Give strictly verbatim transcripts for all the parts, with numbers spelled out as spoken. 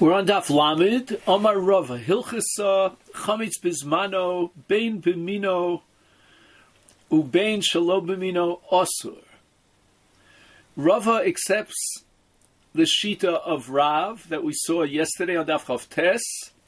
We're on Daf Lamed. Omar Rava Hilchasa Chametz Bizmano Bein Bimino Ubein Shalo Bimino Osur. Rava accepts the shita of Rav that we saw yesterday on Daf Chav Tes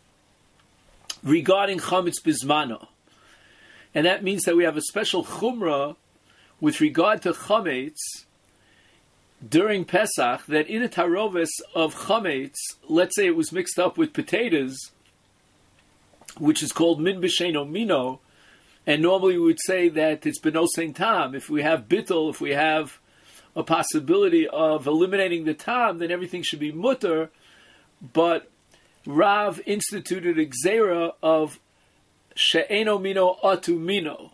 regarding Chametz Bizmano, and that means that we have a special chumrah with regard to Chametz during Pesach, that in a tarovis of chametz, let's say it was mixed up with potatoes, which is called min b'sheino mino, and normally we would say that it's beno sein tam. If we have bittul, if we have a possibility of eliminating the tam, then everything should be mutter. But Rav instituted a gzeira of she'eno mino atu mino,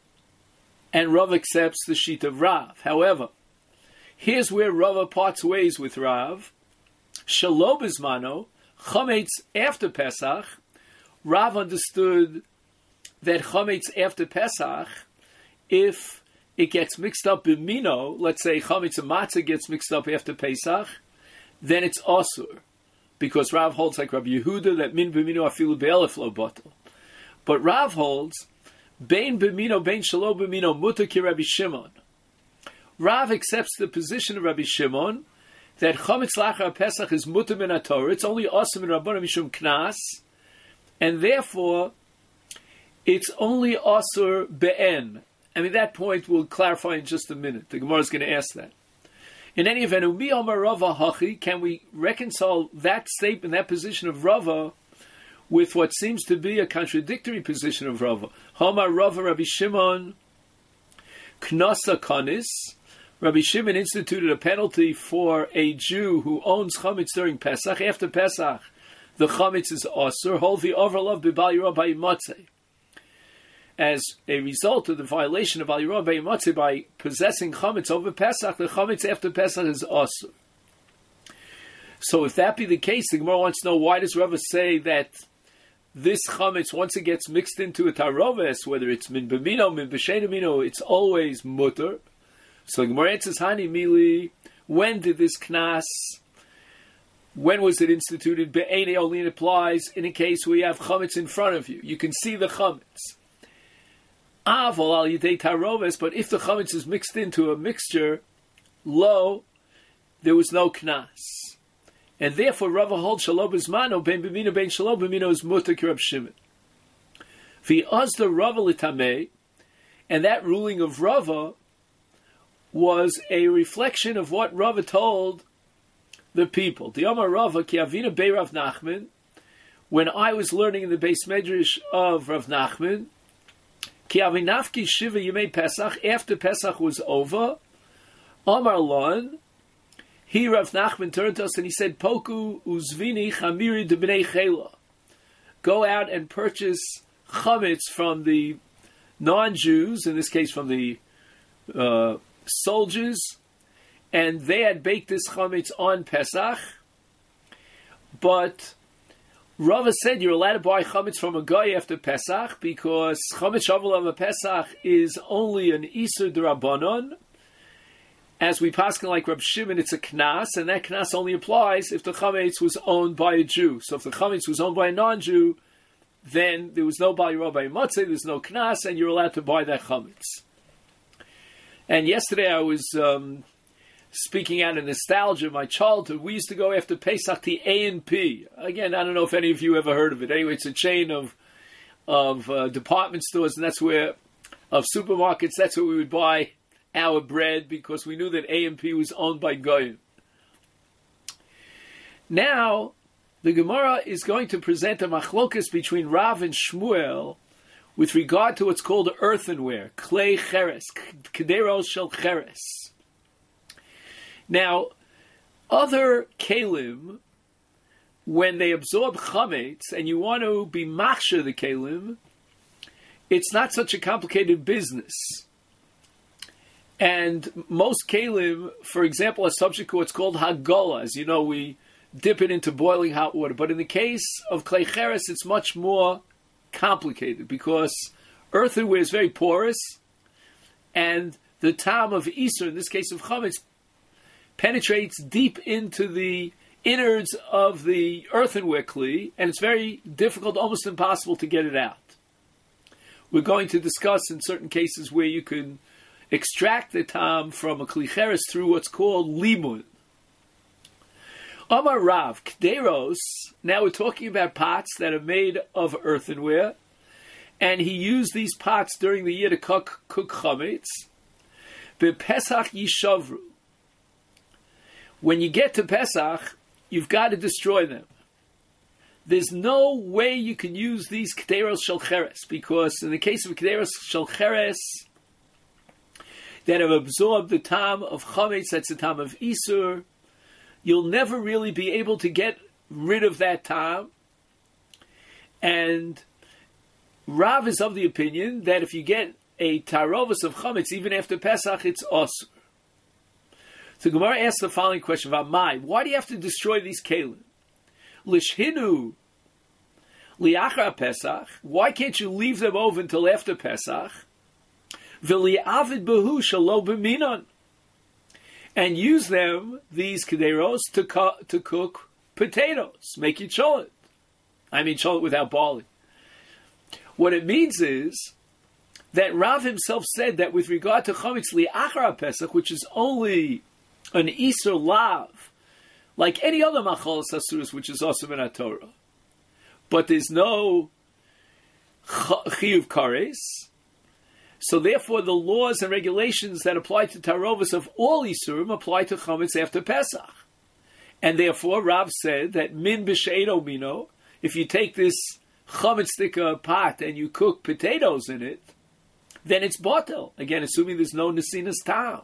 and Rav accepts the sheet of Rav. However, here's where Rava parts ways with Rav. Shalo Bizmano, Chametz after Pesach. Rav understood that Chametz after Pesach, if it gets mixed up in Mino, let's say Chametz and Matzah gets mixed up after Pesach, then it's Asur. Because Rav holds like Rabbi Yehuda that Min B'mino afilu be'elef lo batel. But Rav holds Bein B'mino, Bein Shalo B'mino mutar ki Rabbi Shimon. Rav accepts the position of Rabbi Shimon that Chametz Lachar Pesach is mutar min haTorah. It's only awesome in Rabbanan Mishum Knas, and therefore it's only Asur Be'en. I mean, that point we'll clarify in just a minute. The Gemara is going to ask that. In any event, Umi Amar Rava Hachi, can we reconcile that statement, that position of Rava, with what seems to be a contradictory position of Rava? Hamar Rava Rabbi Shimon Knasa Kanis. Rabbi Shimon instituted a penalty for a Jew who owns chametz during Pesach. After Pesach, the chametz is asur. Holvi overlove b'bal yirah b'yimatzeh. As a result of the violation of al yirah b'yimatzeh by possessing chametz over Pesach, the chametz after Pesach is asur. So, if that be the case, the Gemara wants to know, why does Rava say that this chametz, once it gets mixed into a taroves, whether it's min b'mino, min b'sheino mino, it's always mutter? So the Gemara answers, Hani Mili, when did this knas, when was it instituted? Be'ene only applies in a case where you have chametz in front of you. You can see the chametz. Avol al yidei taroves, but if the chametz is mixed into a mixture, lo, there was no knas. And therefore Rava holds shalo bizmano, ben b'mino, ben shalo b'mino is mutar ki Rab Shimon. V'azda Rava litamei, and that ruling of Rava was a reflection of what Rava told the people. The Amar Rava ki avina bei Rav Nachman, when I was learning in the Beis Medrash of Rav Nachman, ki avinafki shiva yemei Pesach, after Pesach was over, Amar Lon, he, Rav Nachman, turned to us and he said, Poku uzvini chamiri de b'nei chela. Go out and purchase chametz from the non-Jews, in this case from the uh, soldiers, and they had baked this chametz on Pesach. But Rava said you're allowed to buy chametz from a guy after Pesach because chametz shavuot of a Pesach is only an isur d'Rabbanon. As we paskin like Rab Shimon, it's a knas, and that knas only applies if the chametz was owned by a Jew. So if the chametz was owned by a non-Jew, then there was no bal yirah b'yimatzeh, there's no knas, and you're allowed to buy that chametz. And yesterday I was um, speaking out of nostalgia of my childhood. We used to go after Pesach to A and P. Again, I don't know if any of you ever heard of it. Anyway, it's a chain of of uh, department stores, and that's where, of supermarkets, that's where we would buy our bread, because we knew that A and P was owned by Goyim. Now, the Gemara is going to present a machlokas between Rav and Shmuel with regard to what's called earthenware, clay cheres, kederos shel cheres. Now, other kalim, when they absorb chametz, and you want to be machshir the kalim, it's not such a complicated business. And most kalim, for example, are subject to what's called hagola. As you know, we dip it into boiling hot water. But in the case of clay cheres, it's much more complicated because earthenware is very porous, and the tam of Isur, in this case of chametz, penetrates deep into the innards of the earthenware kli, and it's very difficult, almost impossible to get it out. We're going to discuss in certain cases where you can extract the tam from a kli cheres through what's called limun. Amar Rav, kderos, now we're talking about pots that are made of earthenware, and he used these pots during the year to cook, cook chametz. B'Pesach yishavru. When you get to Pesach, you've got to destroy them. There's no way you can use these kderos shel cheres, because in the case of kderos shel cheres that have absorbed the tam of chametz, that's the tam of isur, you'll never really be able to get rid of that tam. And Rav is of the opinion that if you get a tarovus of chametz even after Pesach, it's osur. So Gemara asks the following question about Mai. Why do you have to destroy these kelim? Lishhinu liachar Pesach. Why can't you leave them over until after Pesach? V'li'avid behu shelo b'minon. And use them, these kederos, to, co- to cook potatoes. Make you cholet. I mean cholet without barley. What it means is that Rav himself said that with regard to chametz li'achar Pesach, which is only an isur lav, like any other machalas asuras, which is also in Torah, but there's no chiyuv kares. So therefore, the laws and regulations that apply to tarovas of all isurim apply to chametz after Pesach, and therefore Rav said that min b'sheino mino, if you take this chametz sticker pot and you cook potatoes in it, then it's batel. Again, assuming there's no nesinas tam.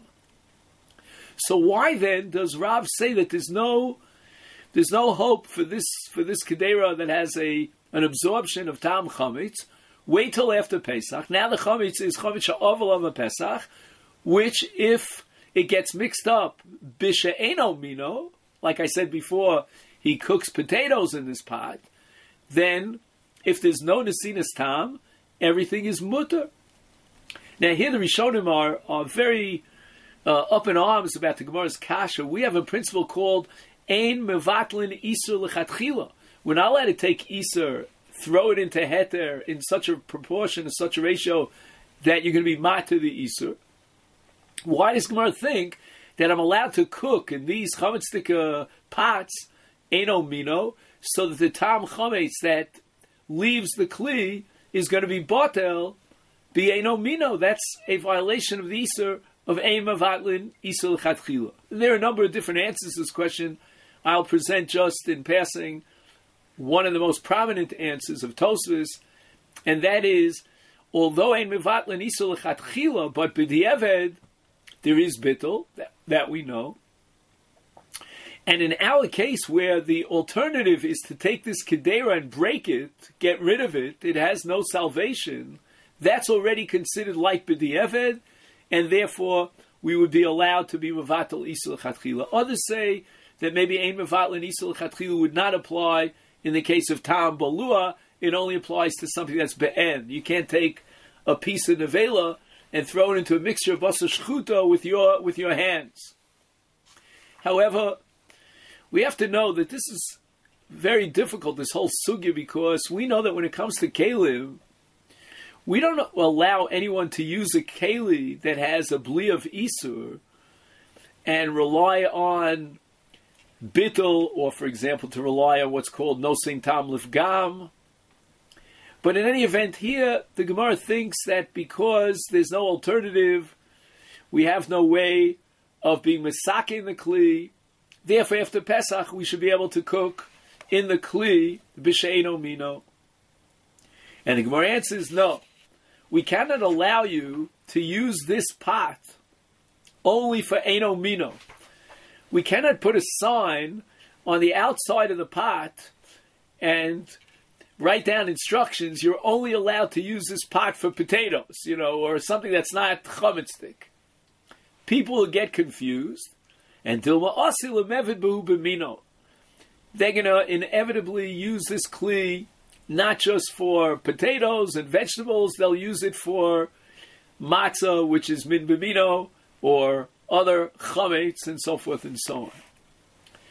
So why then does Rav say that there's no there's no hope for this for this kedera that has a an absorption of tam chametz? Wait till after Pesach. Now the chametz is chametz sha'ovel of a Pesach, which if it gets mixed up b'she'eno mino, like I said before, he cooks potatoes in this pot, then if there's no nesinas tam, everything is mutter. Now here the Rishonim are, are very uh, up in arms about the Gemara's kasha. We have a principle called ein mevatlin isur lechatchila. We're not allowed to take isur, throw it into heter in such a proportion, in such a ratio, that you're going to be matter the isur. Why does Gemara think that I'm allowed to cook in these chametz pots, eno mino, so that the tam chametz that leaves the kli is going to be botel, be eno mino? That's a violation of the isur of ein mevatlin isur lechatchila. There are a number of different answers to this question. I'll present just in passing one of the most prominent answers of Tosfos, and that is, although ein mevatlin isur lechatchila, but b'di'eved there is bittul, that, that we know. And in our case, where the alternative is to take this kedera and break it, get rid of it, it has no salvation, that's already considered like b'di'eved, and therefore we would be allowed to be mevatel isur lechatchila. Others say that maybe ein mevatlin isur lechatchila would not apply in the case of tam balua. It only applies to something that's be'en. You can't take a piece of nevela and throw it into a mixture of basar shchuta with your with your hands. However, we have to know that this is very difficult, this whole sugya, because we know that when it comes to kelim, we don't allow anyone to use a keli that has a bli of isur and rely on bittul, or for example, to rely on what's called nosing tam lifgam. But in any event, here the Gemara thinks that because there's no alternative, we have no way of being mesaking the kli. Therefore, after Pesach, we should be able to cook in the kli b'she'eno mino. And the Gemara answers, no, we cannot allow you to use this pot only for eno mino. We cannot put a sign on the outside of the pot and write down instructions. You're only allowed to use this pot for potatoes, you know, or something that's not chametzdik. People will get confused, and dilma asil mevid behu b'mino. They're going to inevitably use this kli not just for potatoes and vegetables. They'll use it for matzah, which is min b'mino, or other chametz, and so forth and so on.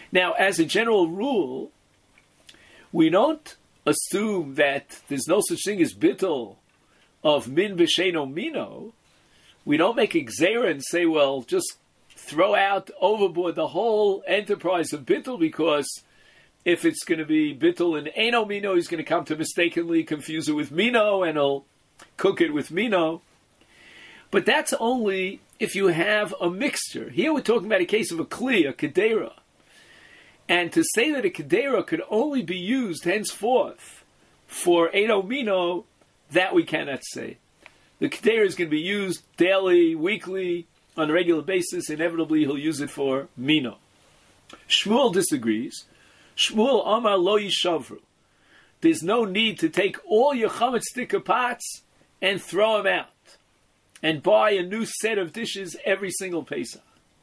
Now, as a general rule, we don't assume that there's no such thing as bittul of min b'sheino mino. We don't make a gzeira and say, well, just throw out overboard the whole enterprise of bittul, because if it's going to be bittul and eino mino, he's going to come to mistakenly confuse it with mino and he'll cook it with mino. But that's only if you have a mixture. Here we're talking about a case of a kli, a kedera. And to say that a kedera could only be used henceforth for eino mino, that we cannot say. The kedera is going to be used daily, weekly, on a regular basis. Inevitably, he'll use it for mino. Shmuel disagrees. Shmuel Amar lo yishavru. There's no need to take all your chametz sticker pots and throw them out and buy a new set of dishes every single Pesach.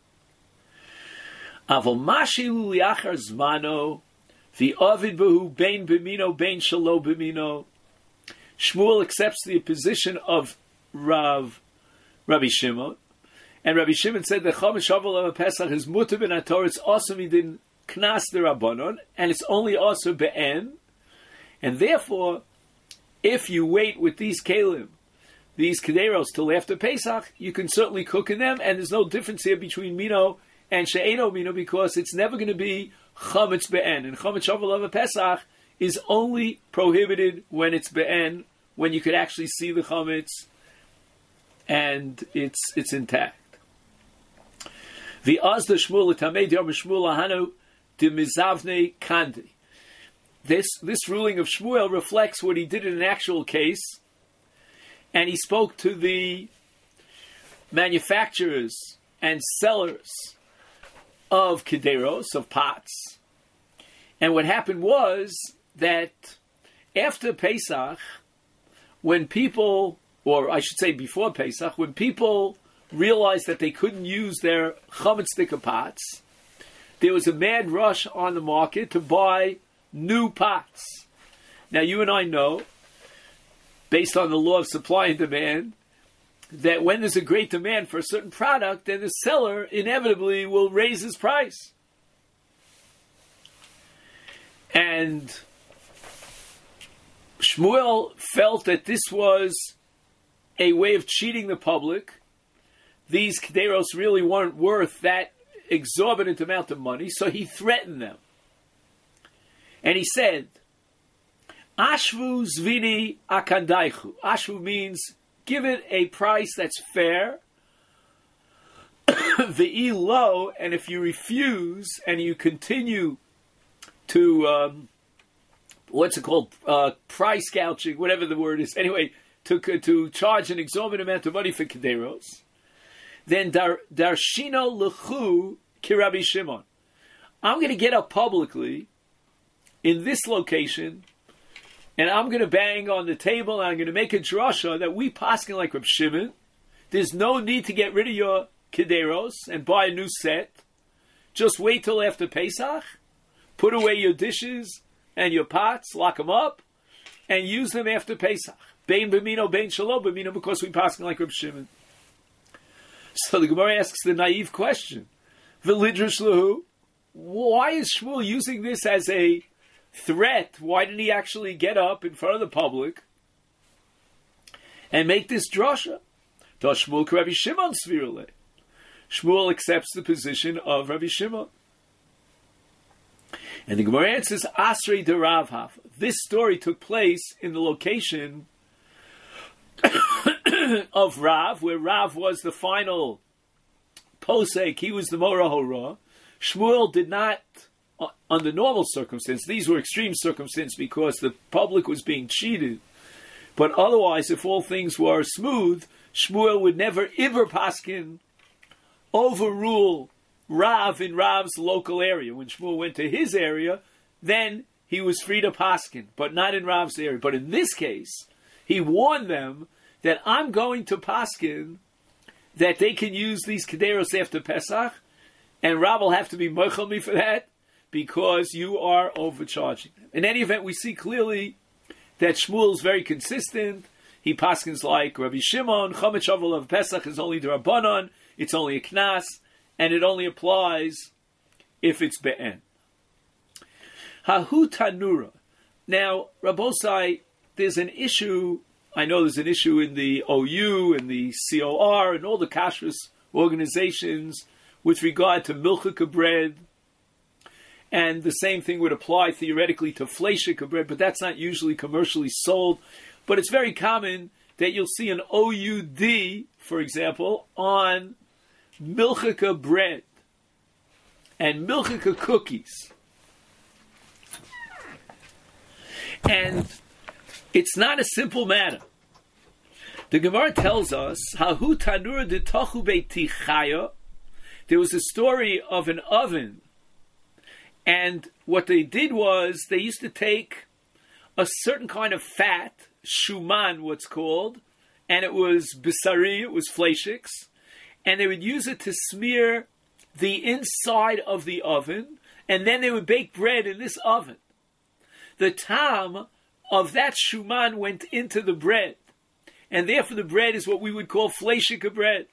Avol mashilu liachar zmano v'ovid behu bein b'mino bein shelo b'mino. Shmuel accepts the position of Rav Rabbi Shimon, and Rabbi Shimon said that chametz shavuot of Pesach is mutar ben haTorah. It's also midin knas derabanan, and it's only also be'en. And therefore, if you wait with these kelim, these kederos, till after Pesach, you can certainly cook in them, and there's no difference here between mino and she'eno mino, because it's never going to be chametz be'en. And chametz shavuot of Pesach is only prohibited when it's be'en, when you could actually see the chametz and it's it's intact. V'az the Shmuel l'tamei d'yom Shmuel lahanu d'mizavnei kandi. This this ruling of Shmuel reflects what he did in an actual case, and he spoke to the manufacturers and sellers of kederos, of pots. And what happened was that after Pesach, when people, or I should say before Pesach, when people realized that they couldn't use their chametz sticker pots, there was a mad rush on the market to buy new pots. Now, you and I know, based on the law of supply and demand, that when there's a great demand for a certain product, then the seller inevitably will raise his price. And Shmuel felt that this was a way of cheating the public. These kederos really weren't worth that exorbitant amount of money, so he threatened them. And he said, Ashvu zvini akandaichu. Ashvu means give it a price that's fair. V'i lo, and if you refuse and you continue to, um, what's it called, uh, price gouging, whatever the word is, anyway, to to charge an exorbitant amount of money for kederos, then dar, darshino lechu ki Rabbi Shimon. I'm going to get up publicly in this location, and I'm going to bang on the table, and I'm going to make a drasha that we paskin like Reb Shimon. There's no need to get rid of your kederos and buy a new set. Just wait till after Pesach, put away your dishes and your pots, lock them up, and use them after Pesach. Bein b'mino, bein shelo b'mino, because we paskin like Reb Shimon. So the Gemara asks the naive question: V'lidrash lehu, why is Shmuel using this as a threat? Why didn't he actually get up in front of the public and make this drasha? Does Shmuel Rabbi Shimon svirule? Shmuel accepts the position of Rabbi Shimon. And the Gemara answers, Asrei de Rav Haf. This story took place in the location of Rav, where Rav was the final posek. He was the Mora Hora. Shmuel did not, under normal circumstances, these were extreme circumstances because the public was being cheated. But otherwise, if all things were smooth, Shmuel would never Iver Paskin overrule Rav in Rav's local area. When Shmuel went to his area, then he was free to Paskin, but not in Rav's area. But in this case, he warned them that I'm going to Paskin that they can use these kederos after Pesach, and Rav will have to be mochel me for that, because you are overcharging them. In any event, we see clearly that Shmuel is very consistent. He paskins like Rabbi Shimon. Chametz shavuot of Pesach is only the Rabbanon. It's only a knas, and it only applies if it's be'en. Hahu tanura. Now, Rabbosai, there's an issue, I know there's an issue in the O U and the C O R and all the kashrus organizations with regard to milchika bread. And the same thing would apply theoretically to fleishika bread, but that's not usually commercially sold. But it's very common that you'll see an O U D, for example, on milchika bread and milchika cookies. And it's not a simple matter. The Gemara tells us, Hahu tanur de tochu beiti chaya. There was a story of an oven, and what they did was they used to take a certain kind of fat, shuman, what's called, and it was bisari, it was fleishiks, and they would use it to smear the inside of the oven, and then they would bake bread in this oven. The tam of that shuman went into the bread, and therefore the bread is what we would call fleishika bread.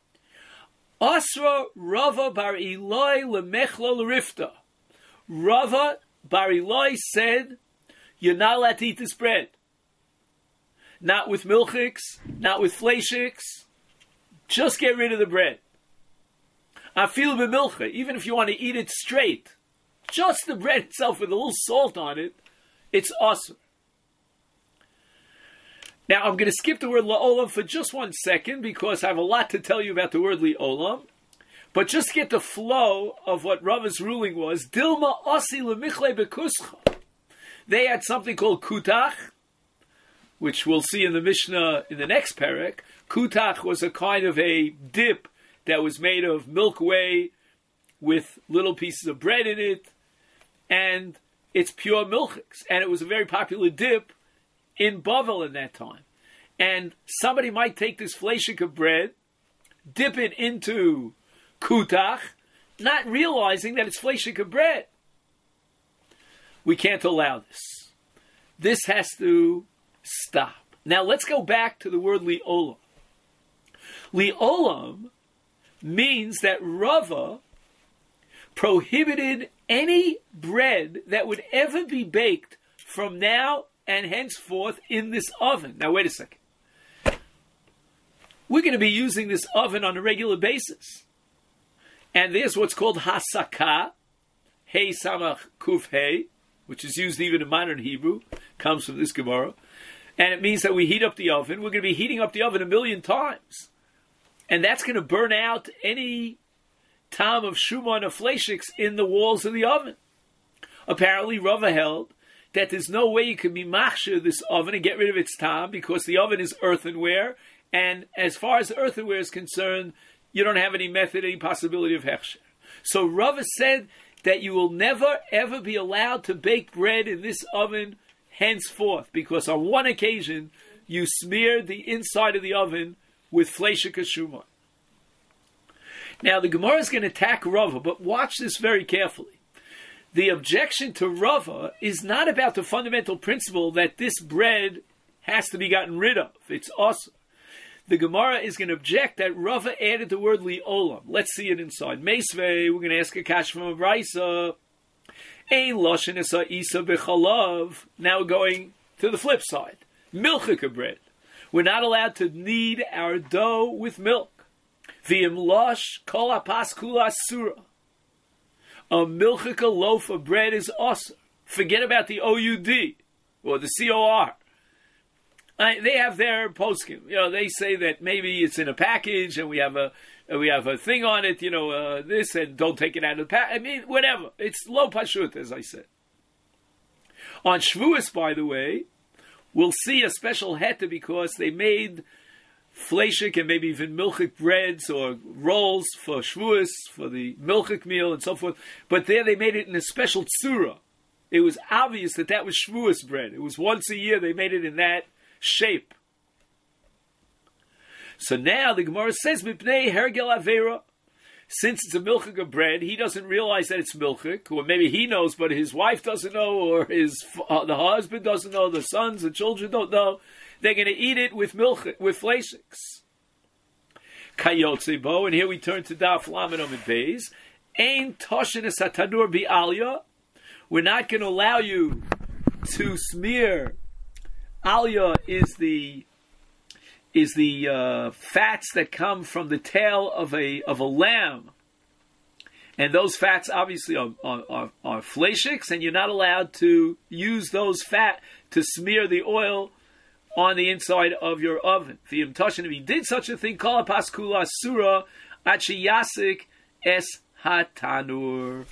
Asra Rava bar Eloi lemechlo l'rifta. Rava bar Eloi said, you're not allowed to eat this bread. Not with milchiks, not with fleishiks. Just get rid of the bread. Afil b'milcha, even if you want to eat it straight, just the bread itself with a little salt on it, it's awesome. Now, I'm going to skip the word la'olam for just one second because I have a lot to tell you about the word li'olam. But just to get the flow of what Rava's ruling was, Dilma osi lemichle bekuscha. They had something called kutach, which we'll see in the Mishnah in the next parak. Kutach was a kind of a dip that was made of milk whey with little pieces of bread in it, and it's pure milchiks. And it was a very popular dip in Bavel in that time. And somebody might take this fleishika bread, dip it into kutach, not realizing that it's fleishika bread. We can't allow this. This has to stop. Now let's go back to the word li'olam. Li'olam means that Rava prohibited any bread that would ever be baked from now and henceforth in this oven. Now wait a second. We're going to be using this oven on a regular basis. And there's what's called hasaka, hey samach kuf hey, which is used even in modern Hebrew, comes from this Gemara. And it means that we heat up the oven. We're going to be heating up the oven a million times. And that's going to burn out any tam of shuman or fleishiks in the walls of the oven. Apparently, Rava held that there's no way you can be machshir this oven and get rid of its tam because the oven is earthenware. And as far as earthenware is concerned, you don't have any method, any possibility of hechsher. So Rava said that you will never, ever be allowed to bake bread in this oven henceforth, because on one occasion, you smeared the inside of the oven with fleishika shuman. Now, the Gemara is going to attack Rava, but watch this very carefully. The objection to Rava is not about the fundamental principle that this bread has to be gotten rid of. It's awesome. The Gemara is going to object that Rava added the word li'olam. Let's see it inside. Meisvei, we're going to ask a kash from a brisa. Ein loshen esa isa b'chalav. Now we're going to the flip side. Milchika bread. We're not allowed to knead our dough with milk. V'im losh kol apas kula sura. A milchika loaf of bread is awesome. Forget about the O U D or the C O R. Uh, they have their poskim. You know, they say that maybe it's in a package and we have a uh, we have a thing on it. You know, uh, this and don't take it out of the pack. I mean, whatever. It's lo pashut, as I said. On Shavuos, by the way, we'll see a special heta because they made fleishik and maybe even milchik breads or rolls for Shavuos, for the milchik meal and so forth. But there they made it in a special tzura. It was obvious that that was Shavuos bread. It was once a year they made it in that shape. So now the Gemara says, Mipnei hergel avera. Since it's a milchik bread, he doesn't realize that it's milchik, or maybe he knows, but his wife doesn't know, or his uh, the husband doesn't know, the sons, the children don't know. They're going to eat it with milchik, with fleishiks. Kayotze bo, and here we turn to Daf Lamed Amud Beis. Ein toshen es hatanur bi'alya. we're not going to allow you to smear. Alya is the is the uh, fats that come from the tail of a of a lamb, and those fats obviously are are, are, are fleishiks, and you're not allowed to use those fat to smear the oil on the inside of your oven. If he did such a thing, kol paskula surah achiyasik es hatanur.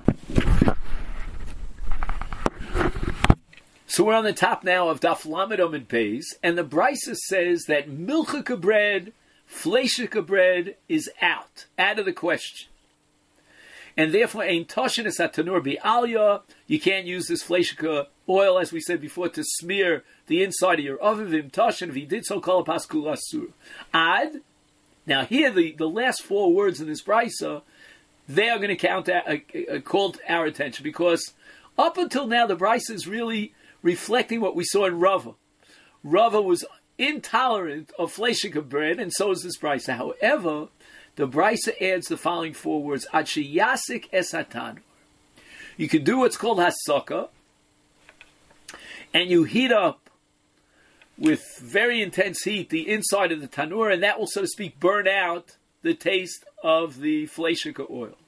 So we're on the top now of Daf Lamed Amud Beis, and the Brisa says that milchika bread, fleishika bread is out, out of the question. And therefore, ein toshin es hatanur bi'alya, you can't use this fleishika oil, as we said before, to smear the inside of your oven. Vim toshin, if he did so, kol paskul asur. Ad, now here, the, the last four words in this Brisa, they are going to count, uh, uh, call our attention, because up until now, the Brisa is really reflecting what we saw in Rava. Rava was intolerant of fleishika bread, and so is this Brisa. However, the Brisa adds the following four words: Ad sheyasik es hatanur. You can do what's called hasaka, and you heat up with very intense heat the inside of the tanur, and that will, so to speak, burn out the taste of the fleishika oil.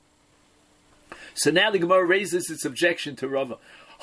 So now the Gemara raises its objection to Rava.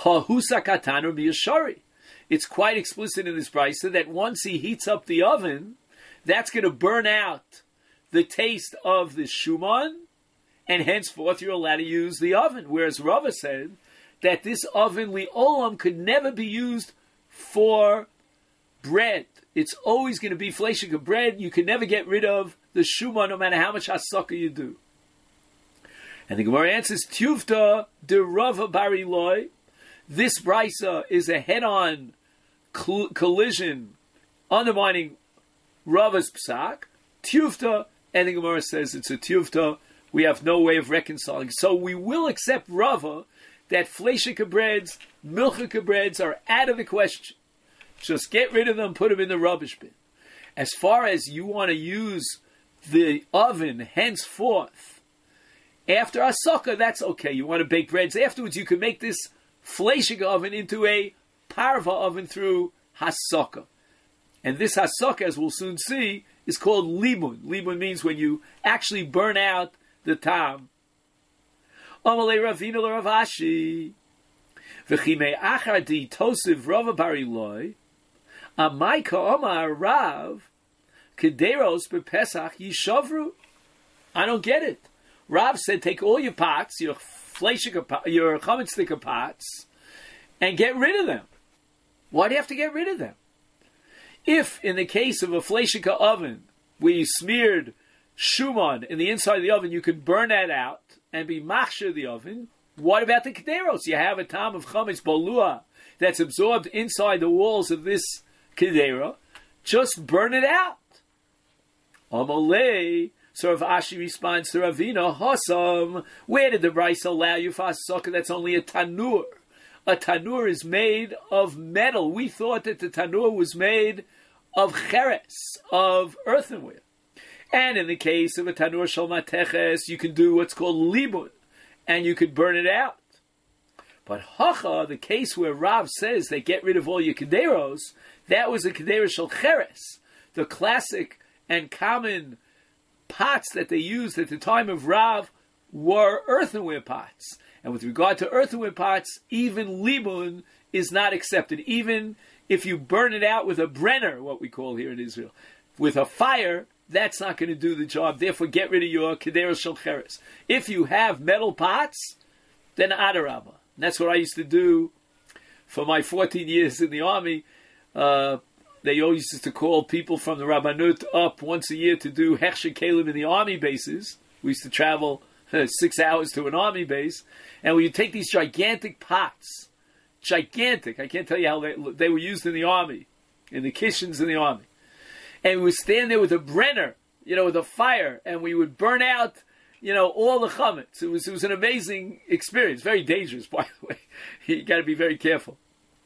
It's quite explicit in this Brisa that once he heats up the oven, that's going to burn out the taste of the shuman, and henceforth you're allowed to use the oven. Whereas Rava said that this oven li'olam could never be used for bread. It's always going to be fleishika bread. You can never get rid of the shuman no matter how much hasaka you do. And the Gemara answers, Tuvta de Rava Bariloi. This Brisa is a head-on cl- collision undermining Rava's psak. Tuvta, and the Gemara says it's a Tuvta. We have no way of reconciling. So we will accept Rava that fleishika breads, milchika breads are out of the question. Just get rid of them, put them in the rubbish bin. As far as you want to use the oven henceforth, after asaka, that's okay. You want to bake breads afterwards, you can make this fleishika oven into a parva oven through hasaka. And this hasaka, as we'll soon see, is called limun. Limun means when you actually burn out the tam. Amalei Ravina l'Ravashi v'chimei achar di tosiv Rava Bariloi amai ka'omar Rav kederos bepesach yishavru. I don't get it. Rav said, take all your pots, your fleishika, your chametz pots, and get rid of them. Why do you have to get rid of them? If, in the case of a fleishika oven, where you smeared shuman in the inside of the oven, you could burn that out and be machshir the oven, what about the kederos? You have a tam of chametz bolua that's absorbed inside the walls of this kedera. Just burn it out. Amalei. So Rav Ashi responds to Ravina, Hossam, where did the Brisa allow you for hasaka? That's only a tanur. A tanur is made of metal. We thought that the tanur was made of cheres, of earthenware. And in the case of a tanur shel mateches, you can do what's called libun, and you could burn it out. But hacha, the case where Rav says they get rid of all your kederos, that was a kederos shel cheres, the classic and common pots that they used at the time of Rav were earthenware pots. And with regard to earthenware pots, even limun is not accepted. Even if you burn it out with a brenner, what we call here in Israel, with a fire, that's not going to do the job. Therefore, get rid of your kederos shel cheres. If you have metal pots, then adarabba. That's what I used to do for my fourteen years in the army. Uh, They always used to call people from the Rabbanut up once a year to do Hechsher Kalim in the army bases. We used to travel uh, six hours to an army base, and we would take these gigantic pots, gigantic, I can't tell you how they, they were used in the army, in the kitchens in the army. And we would stand there with a brenner, you know, with a fire, and we would burn out, you know, all the chametz. It was, it was an amazing experience, very dangerous, by the way. You got to be very careful.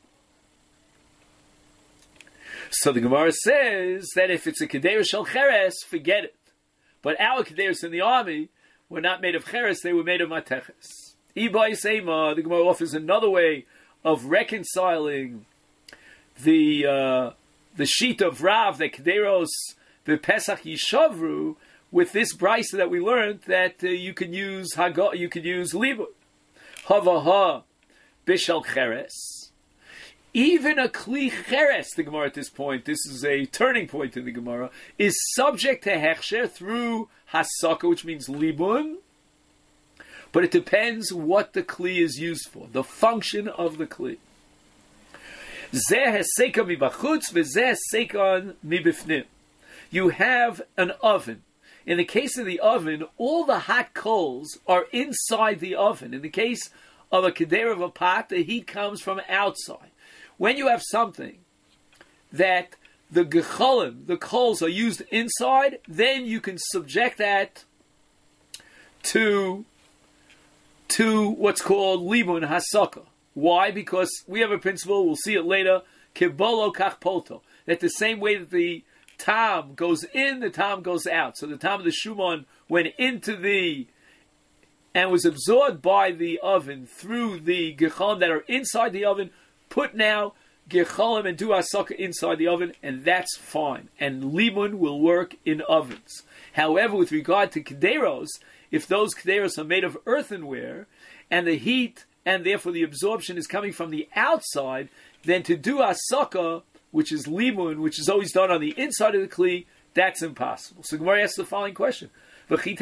So the Gemara says that if it's a kederos shel cheres, forget it. But our kederos in the army were not made of cheres; they were made of mateches. Ibai Seima, the Gemara offers another way of reconciling the uh, the sheet of Rav, the Kederos, the Pesach Yishavru, with this brisa that we learned that uh, you can use Hago, you can use Libud. Havaha Bishal Cheres. Even a Kli Cheres, the Gemara at this point, this is a turning point in the Gemara, is subject to Hechsher through Hasaka, which means Libun. But it depends what the Kli is used for, the function of the Kli. Zeh Heseka mibachutz, v'zeh Hesekan mibifnim. You have an oven. In the case of the oven, all the hot coals are inside the oven. In the case of a keder of a pot, the heat comes from outside. When you have something that the gecholim, the coals, are used inside, then you can subject that to, to what's called libun hasaka. Why? Because we have a principle, we'll see it later, kibolo kach poto, that the same way that the tam goes in, the tam goes out. So the tam of the shumon went into the, and was absorbed by the oven through the gecholim that are inside the oven, put now gecholim and do asaka inside the oven, and that's fine. And limun will work in ovens. However, with regard to kederos, if those kederos are made of earthenware, and the heat and therefore the absorption is coming from the outside, then to do asaka, which is limun, which is always done on the inside of the kli, that's impossible. So Gemara asks the following question: If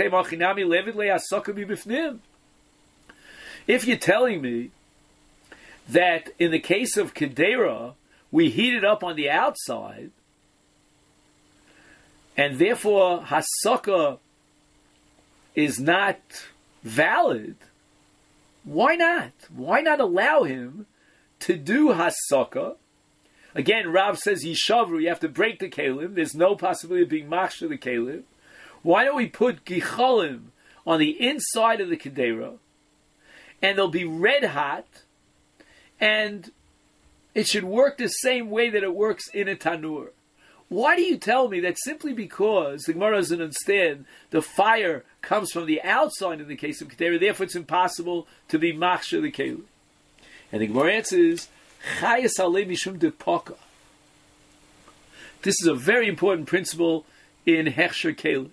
you're telling me that in the case of kedera, we heat it up on the outside, and therefore hasaka is not valid, why not? Why not allow him to do hasaka? Again, Rav says yishavru, you have to break the kelim. There's no possibility of being machshir the kelim. Why don't we put gicholim on the inside of the kedera, and they'll be red hot, and it should work the same way that it works in a tanur? Why do you tell me that simply because the Gemara doesn't understand the fire comes from the outside in the case of kedera, therefore it's impossible to be machshir the kelim? And the Gemara answers, Chayas alei mishum depaka. This is a very important principle in hechsher kelim.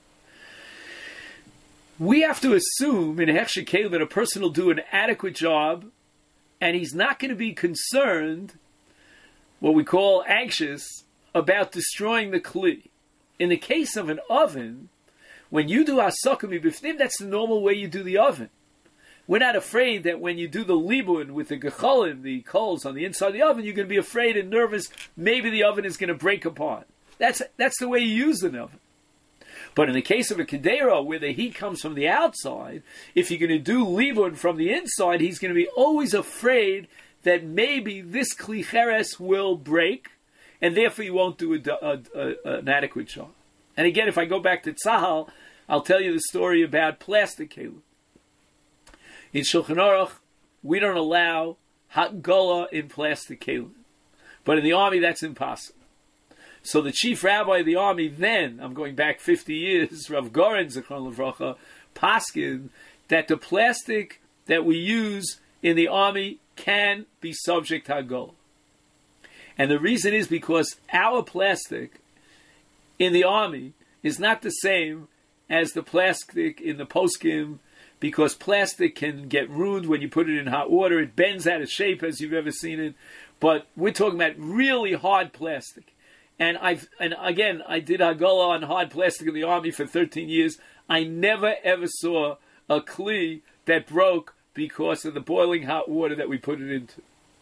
We have to assume in hechsher kelim that a person will do an adequate job, and he's not going to be concerned, what we call anxious, about destroying the kli. In the case of an oven, when you do asaka mibifnim, that's the normal way you do the oven. We're not afraid that when you do the libun with the gecholim, the coals on the inside of the oven, you're going to be afraid and nervous, maybe the oven is going to break apart. That's that's the way you use an oven. But in the case of a kedera, where the heat comes from the outside, if you're going to do libun from the inside, he's going to be always afraid that maybe this kli cheres will break, and therefore you won't do a, a, a, an adequate job. And again, if I go back to Tzahal, I'll tell you the story about plastic kelim. In Shulchan Aruch, we don't allow hatgola in plastic kelim. But in the army, that's impossible. So the chief rabbi of the army then, I'm going back fifty years, Rav Goren Zichron Livracha, paskin, that the plastic that we use in the army can be subject to hatgola. And the reason is because our plastic in the army is not the same as the plastic in the poskim, because plastic can get ruined when you put it in hot water. It bends out of shape, as you've ever seen it. But we're talking about really hard plastic. And I've and again, I did Hagolah on hard plastic in the army for thirteen years. I never ever saw a kli that broke because of the boiling hot water that we put it into.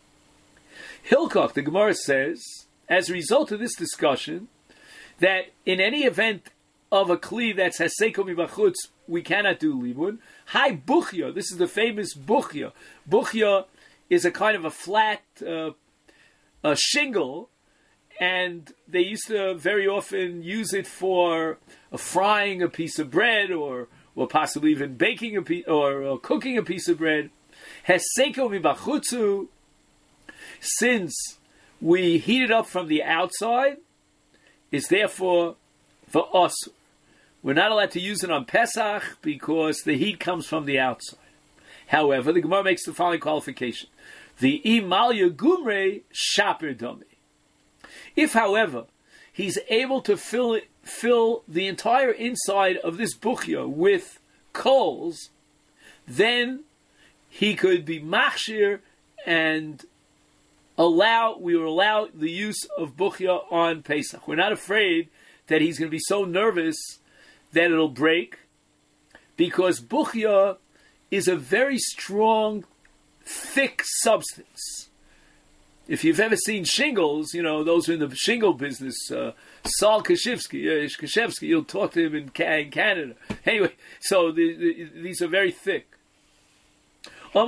Hilkach, the Gemara says, as a result of this discussion, that in any event of a kli that's haseko mibachutz, we cannot do libun. Hi buchya, this is the famous buchya. Buchya is a kind of a flat uh, a shingle, and they used to very often use it for uh, frying a piece of bread, or or possibly even baking a piece, or uh, cooking a piece of bread. Haseko mibachutzu, since we heat it up from the outside, is therefore for us. We're not allowed to use it on Pesach because the heat comes from the outside. However, the Gemara makes the following qualification. The imalya gumre shaper domi. If, however, he's able to fill it, fill the entire inside of this buchya with coals, then he could be machshir and allow, we will allow the use of buchya on Pesach. We're not afraid that he's going to be so nervous that it'll break, because buchya is a very strong, thick substance. If you've ever seen shingles, you know, those who are in the shingle business, uh, Saul Kashevsky, uh, Kashevsky, you'll talk to him in, in Canada. Anyway, so the, the, these are very thick. What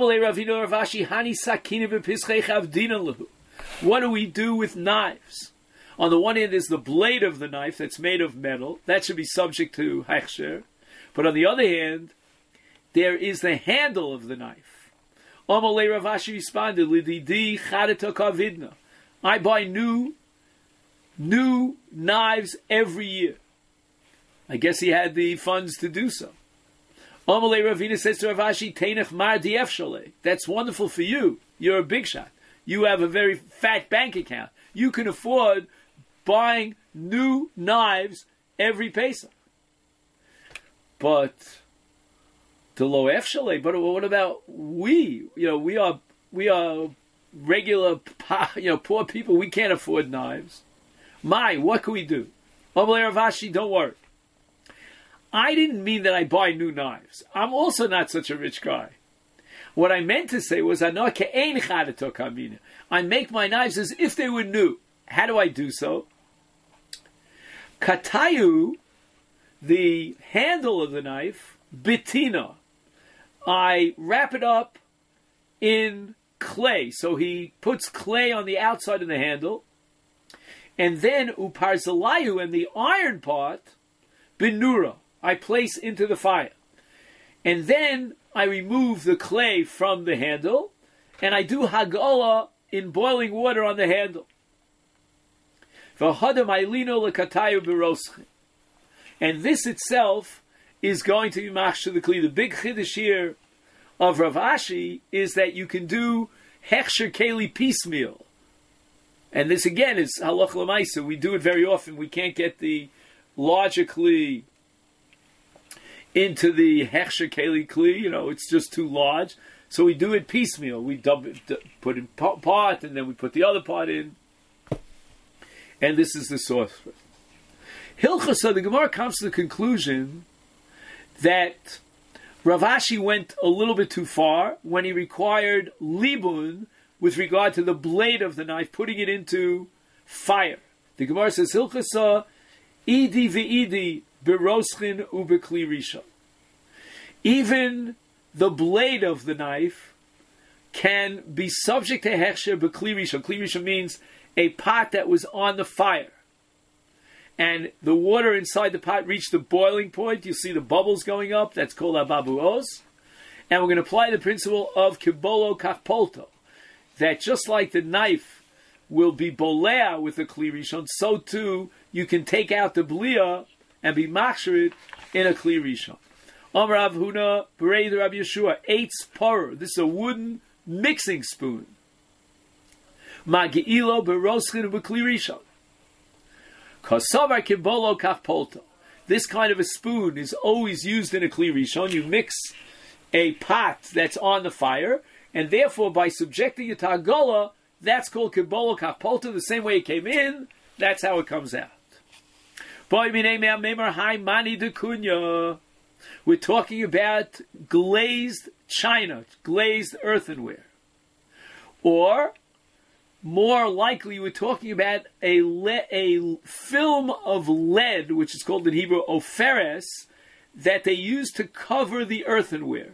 do we do with knives? On the one hand, there's the blade of the knife that's made of metal. That should be subject to hechsher. But on the other hand, there is the handle of the knife. Amalei Rav Ashi responded, "Lididi chadeta kavidna." I buy new, new knives every year. I guess he had the funds to do so. Amalei Ravina says to Rav Ashi, "Teinach mar dief shalei." That's wonderful for you. You're a big shot. You have a very fat bank account. You can afford buying new knives every Pesach. But the lo efshalei. But what about we? You know, we are we are regular, you know, poor people. We can't afford knives. My, what can we do? Amalei Rav Ashi, don't worry. I didn't mean that I buy new knives. I'm also not such a rich guy. What I meant to say was, I make my knives as if they were new. How do I do so? Katayu, the handle of the knife, bitina. I wrap it up in clay. So he puts clay on the outside of the handle. And then uparzalayu, and the iron part, binura, I place into the fire. And then I remove the clay from the handle, and I do hagala in boiling water on the handle. And this itself is going to be machshir the kli. The big chiddush here of Rav Ashi is that you can do hechsher keli piecemeal. And this again is halach l'maisa. We do it very often. We can't get the logically into the hechsher keli kli. You know, it's just too large. So we do it piecemeal. We dub it, put in part, and then we put the other part in. And this is the source. Hilchos, so the Gemara comes to the conclusion that Rav Ashi went a little bit too far when he required libun with regard to the blade of the knife, putting it into fire. The Gemara says, Hilchasa, idi ve'idi beroschin ubekli rishon. Even the blade of the knife can be subject to hechsher bekli rishon. Kli rishon means a pot that was on the fire. And the water inside the pot reached the boiling point. You see the bubbles going up. That's called ababu oz. And we're going to apply the principle of kibolo kachpolto. That just like the knife will be bolea with the kli rishon, so too you can take out the blia and be machshered in a kli rishon. Amar Rav Huna, Berei the Rabbi Yeshua, eitz parer. This is a wooden mixing spoon. Magi'ilo beroschin ubekli rishon. Kasavar kibolo kachpolto. This kind of a spoon is always used in a kli rishon. You mix a pot that's on the fire, and therefore by subjecting it to hagola, that's called kibolo kachpolto. The same way it came in, that's how it comes out. We're talking about glazed china, glazed earthenware. Or, more likely, we're talking about a, le- a film of lead, which is called in Hebrew oferes, that they use to cover the earthenware.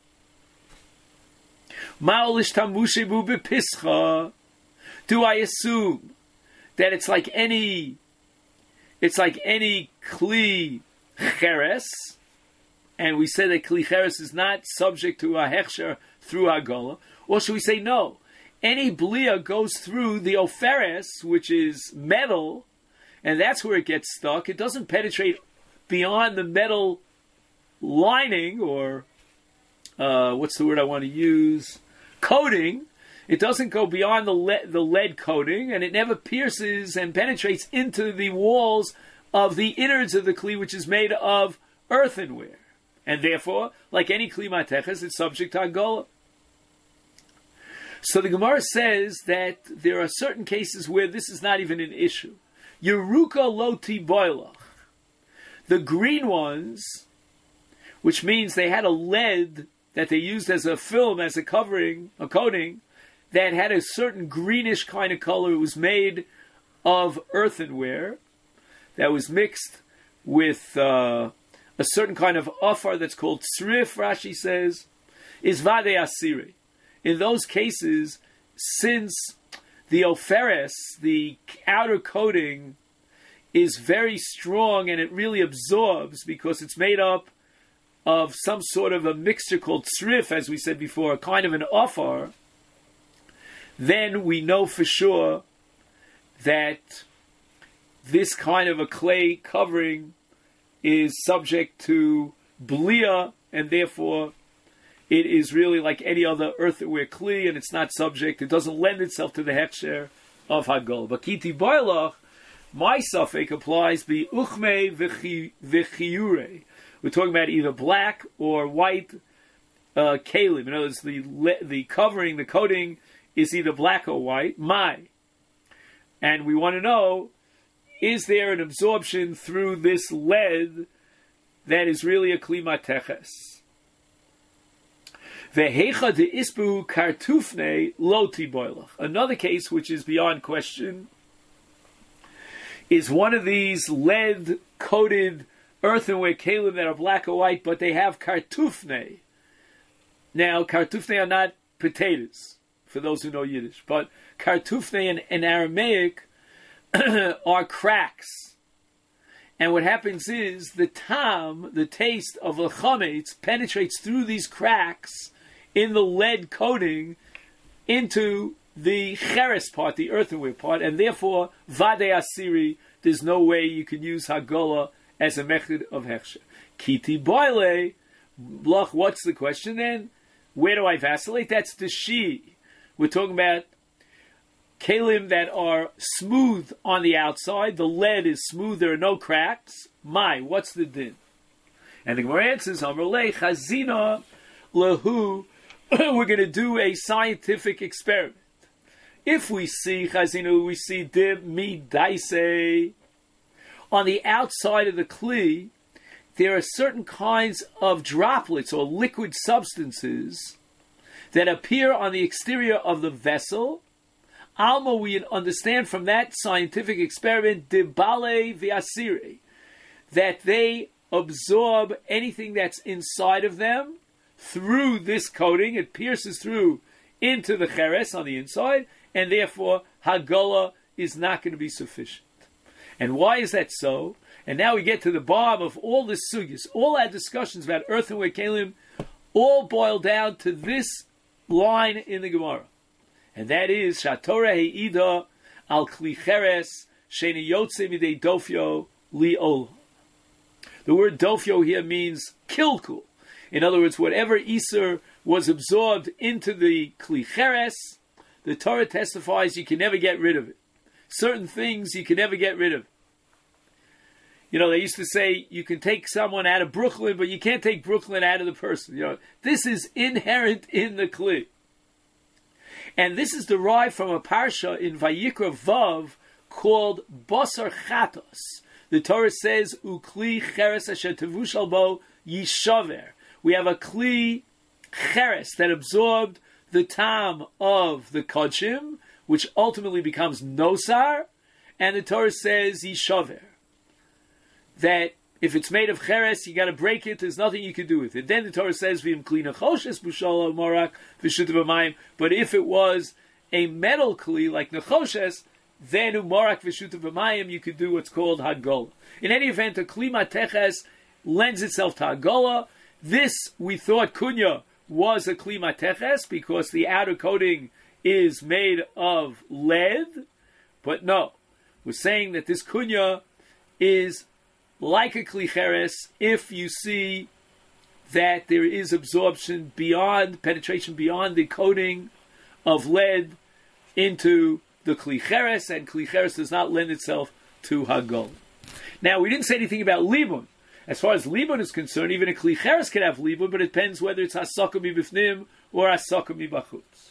Do I assume that it's like any, it's like any kli cheres, and we say that kli cheres is not subject to a hechsher through hagola, or should we say no? Any blia goes through the oferes, which is metal, and that's where it gets stuck. It doesn't penetrate beyond the metal lining or uh, what's the word I want to use? Coating. It doesn't go beyond the lead, the lead coating, and it never pierces and penetrates into the walls of the innards of the kli, which is made of earthenware. And therefore, like any kli mateches, it's subject to hagola. So the Gemara says that there are certain cases where this is not even an issue. Yeruka loti boilach. The green ones, which means they had a lead that they used as a film, as a covering, a coating, that had a certain greenish kind of color. It was made of earthenware that was mixed with uh, a certain kind of afar that's called srif, Rashi says, is vade asiri. In those cases, since the oferes, the outer coating, is very strong and it really absorbs because it's made up of some sort of a mixture called srif, as we said before, a kind of an afar, then we know for sure that this kind of a clay covering is subject to blia, and therefore it is really like any other earthenware kli, and it's not subject, it doesn't lend itself to the hechsher of hagol. But kiti boilach, my suffix applies be uchme v'chiyure. We're talking about either black or white uh, kalim. In other words, the, the covering, the coating is either black or white. My. And we want to know, is there an absorption through this lead that is really a kli mateches? Vehecha de isbu kartufne loti boilach. Another case which is beyond question is one of these lead-coated earthenware kalim that are black or white, but they have kartufne. Now, kartufne are not potatoes, for those who know Yiddish, but kartufne in, in Aramaic are cracks. And what happens is the tam, the taste of the chametz, penetrates through these cracks in the lead coating into the cheres part, the earthenware part, and therefore, vade asiri, there's no way you can use hagola as a method of hechsher. Kiti boile, blach, what's the question then? Where do I vacillate? That's the she. We're talking about kalim that are smooth on the outside. The lead is smooth, there are no cracks. My, what's the din? And the Gemara answers, Amrle chazina lahu, we're going to do a scientific experiment. If we see chazinu, we see dib mi daise. On the outside of the kli, there are certain kinds of droplets or liquid substances that appear on the exterior of the vessel. Alma, we understand from that scientific experiment, dibale viasire, that they absorb anything that's inside of them through this coating. It pierces through into the cheres on the inside, and therefore hagola is not going to be sufficient. And why is that so? And now we get to the bottom of all this sugyas. All our discussions about earthenware kalim all boil down to this line in the Gemara. And that is, Shatorah he'ida al kli cheres she'ni yotze midei dofyo li olam. The word dofyo here means kilkul. In other words, whatever iser was absorbed into the kli cheres, the Torah testifies you can never get rid of it. Certain things you can never get rid of. You know, they used to say you can take someone out of Brooklyn, but you can't take Brooklyn out of the person. You know, this is inherent in the kli. And this is derived from a parsha in Vayikra Vav called Basar Chatos. The Torah says, Ukli cheres asher tevushal bo yishaver. We have a kli cheres that absorbed the tam of the kodshim, which ultimately becomes nosar, and the Torah says yishaver. That if it's made of cheres, you got to break it. There's nothing you can do with it. Then the Torah says, "V'im kli nechoshes b'shala morak v'shutav b'mayim." But if it was a metal kli like nechoshes, then umorak v'shutav b'mayim, you could do what's called hagola. In any event, a kli mateches lends itself to hagola. This we thought kunya was a kli mateches because the outer coating is made of lead, but no, we're saying that this kunya is like a kli cheres if you see that there is absorption beyond, penetration beyond the coating of lead into the Kli Cheres, and Kli Cheres does not lend itself to Hagol. Now, we didn't say anything about Libun. As far as Libun is concerned, even a Kli Cheres can have Libun, but it depends whether it's Hasaka Mibifnim or Hasaka Mibachutz.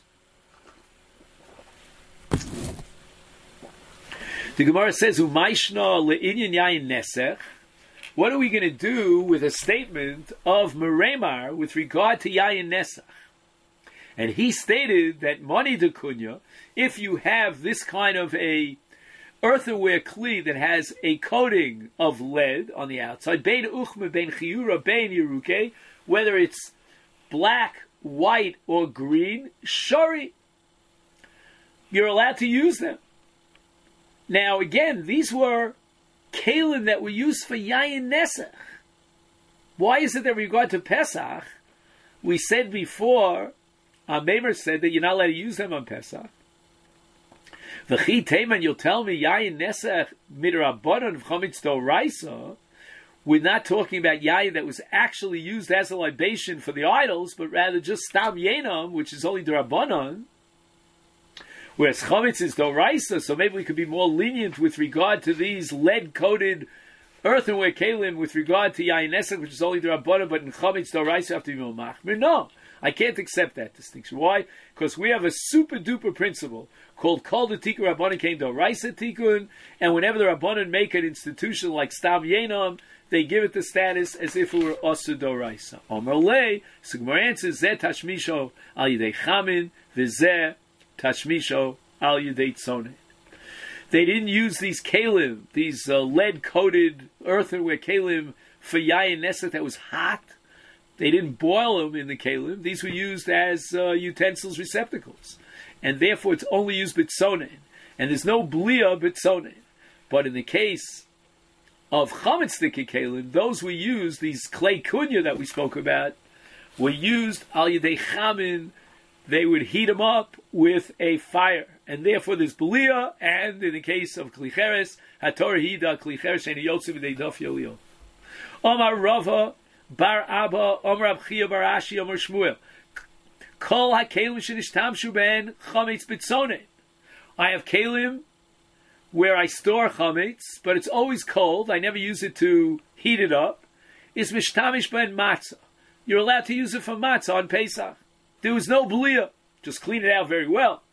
The Gemara says, Umayshna le'inyan yayin nesech. What are we going to do with a statement of Meremar with regard to yayin nesech? And he stated that Mani de Kunya, if you have this kind of a earthenware kli that has a coating of lead on the outside, bein uchme, bein chiyura, bein yeruke, whether it's black, white, or green, shari, you're allowed to use them. Now, again, these were kalim that were used for yayin nesach. Why is it that with regard to Pesach, we said before, uh, Meimer said that you're not allowed to use them on Pesach. V'chi Teiman, you'll tell me yayin nesach midrabanan v'chametz doraisa. We're not talking about yayin that was actually used as a libation for the idols, but rather just stam yenam, which is only drabanan. Whereas chametz is doraisa, so maybe we could be more lenient with regard to these lead-coated earthenware kalim with regard to yayin nesach, which is only drabanan, but in chametz doraisa you have to be more machmir. No, I can't accept that distinction. Why? Because we have a super-duper principle called Kol de Tikun Rabbanan Kein Doraisa Tikun, and whenever the Rabbanan make an institution like Stam Yenam, they give it the status as if it were Osu Doraisa. Omer Lei, so Gemara answers, Zeh Tashmisho Al Yidei Chamin, V'zeh Tashmisho Al Yidei Tzonet. They didn't use these kalim, these uh, lead-coated earthenware kalim, for yayin nesach that was hot. They didn't boil them in the kalim. These were used as uh, utensils, receptacles. And therefore it's only used bitzonen. And there's no blia bitzonen. But in the case of chametz kalim, those were used, these clay kunya that we spoke about, were used al yedei chamin. They would heat them up with a fire. And therefore there's blia, and in the case of Kli Cheres, hator hida Kli Cheres and yotziv v'dei dof yolio. Omar Rava, Bar Abba, Omar Abchia, Bar Ashi, Omar Shmuel. Kol ha-kelim shenishtamshu ben chametz bitzonen. I have kelim where I store chametz, but it's always cold. I never use it to heat it up. It's mishtamish ben matzah. You're allowed to use it for matzah on Pesach. There was no blia. Just clean it out very well.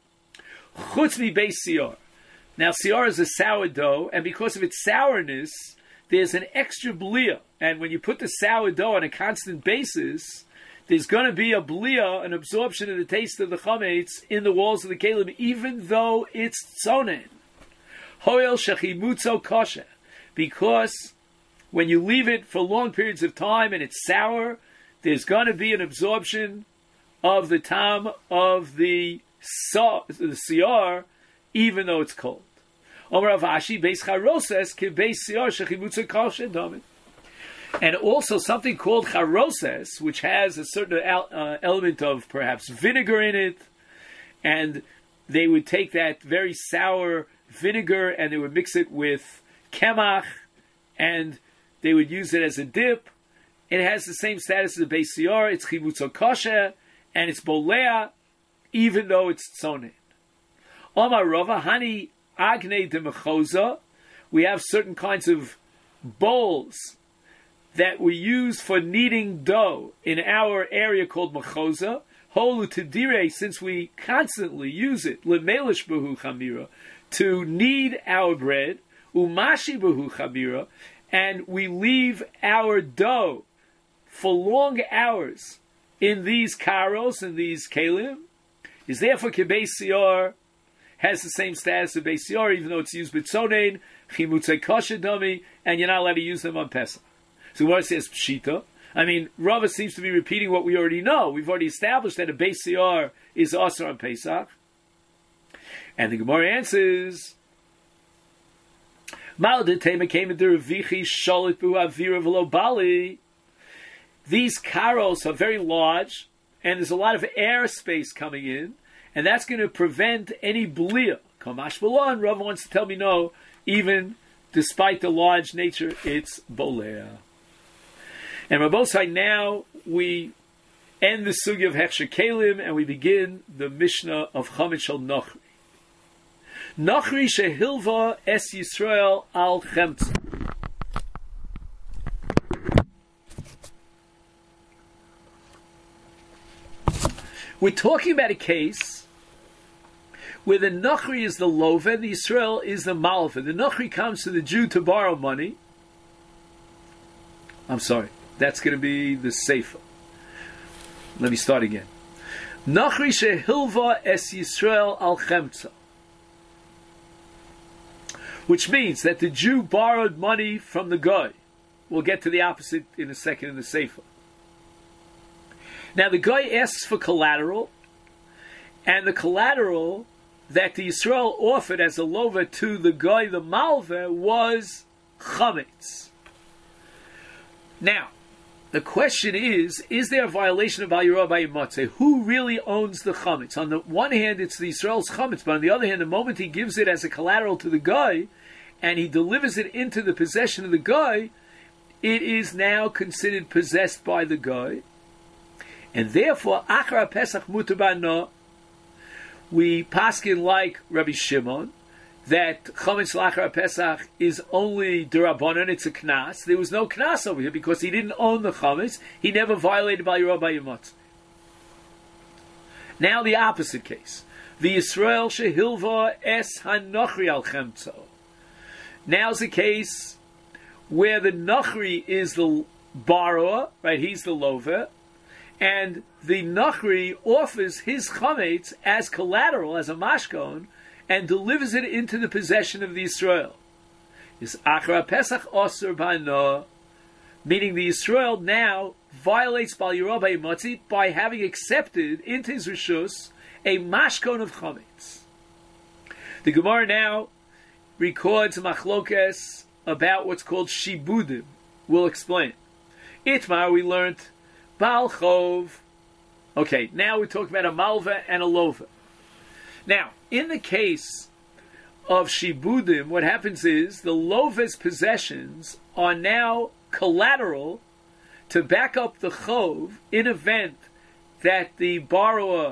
Chutz mi beis sior. Now sior is a sourdough, and because of its sourness, there's an extra blia. And when you put the sourdough on a constant basis, there's going to be a blia, an absorption of the taste of the chametz in the walls of the kelim, even though it's tzonen. Hoel shechimutzo kosher. Because when you leave it for long periods of time and it's sour, there's going to be an absorption of the tam of the so, the siar, even though it's cold. Omer Avashi beis charoses ke beis siar shechimutzo kosher domin. And also something called charoses, which has a certain uh, element of perhaps vinegar in it, and they would take that very sour vinegar and they would mix it with kemach, and they would use it as a dip. It has the same status as the beis sior. It's chimutzo kosher, and it's bolea, even though it's tzonen. Omar Rava hani agne de mechoza. We have certain kinds of bowls that we use for kneading dough in our area called mechoza. Holu tedire, since we constantly use it, lemelish behu chamira, to knead our bread, umashi behu chamira, and we leave our dough for long hours in these karos and these kalim, is therefore kebeis sior, has the same status of beis sior, even though it's used bitzonein, chimutzei kosher dami, and you're not allowed to use them on Pesach. So what it says pshita. I mean, Rava seems to be repeating what we already know. We've already established that a beis sior is also on Pesach. And the Gemara answers, these karos are very large, and there's a lot of air space coming in, and that's going to prevent any blia. Kamash Balon, Rava wants to tell me no, even despite the large nature, it's bolea. And Rabbosai, now we end the sugya of Hechsher Kelim, and we begin the Mishnah of Chametz Shel Nochri. Nochri shehilva es Yisrael al chemtza. We're talking about a case where the Nochri is the Lova, and the Yisrael is the Malva. The Nochri comes to the Jew to borrow money. I'm sorry, that's going to be the Sefer. Let me start again. Nochri shehilva es Yisrael al chemtza. Which means that the Jew borrowed money from the Goy. We'll get to the opposite in a second in the Sefer. Now the Goy asks for collateral, and the collateral that the Yisrael offered as a lova to the Goy, the Malva, was chametz. Now, the question is, is there a violation of Al Yirah B'Yimatzeh? Who really owns the chametz? On the one hand, it's the Yisrael's chametz, but on the other hand, the moment he gives it as a collateral to the Goy, and he delivers it into the possession of the Goy, it is now considered possessed by the Goy. And therefore, Achar Pesach Mutar B'Hana, we paskin like Rabbi Shimon, that Chametz L'Achar Pesach is only D'Rabbanan, it's a Knas. There was no Knas over here because he didn't own the Chametz. He never violated Bal Yirah B'Yimatzeh. Now the opposite case. The Yisrael Shehilva Es HaNochri Al Chemtzo. Now's the case where the Nochri is the borrower, right? He's the lover. And the Nochri offers his chametz as collateral, as a mashkon, and delivers it into the possession of the Yisrael. Is Achar Pesach Osir B'Hana, meaning the Yisrael now violates Bal Yirah B'Yimatzeh by having accepted into his rishus a mashkon of chametz. The Gemara now records machlokes about what's called shibudim. We'll explain. Itmar, we learned Baal Chov. Okay, now we're talking about a Malva and a Lova. Now, in the case of Shibudim, what happens is the Lova's possessions are now collateral to back up the Chov in event that the borrower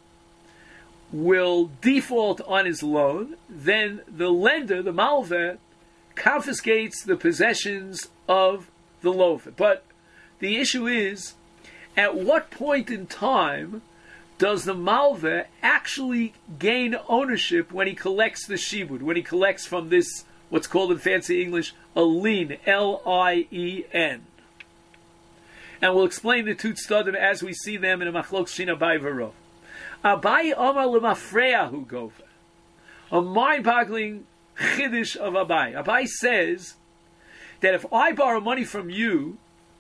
will default on his loan. Then the lender, the Malva, confiscates the possessions of the Lova. But the issue is, at what point in time does the Malva actually gain ownership when he collects the Shibud, when he collects from this, what's called in fancy English, a lien, L I E N? And we'll explain the two tzaddim as we see them in a Machlok Shina Abai V'Rov. Abai Omar L'Mafreyahu Gova. A mind-boggling chiddush of Abai. Abai says that if I borrow money from you,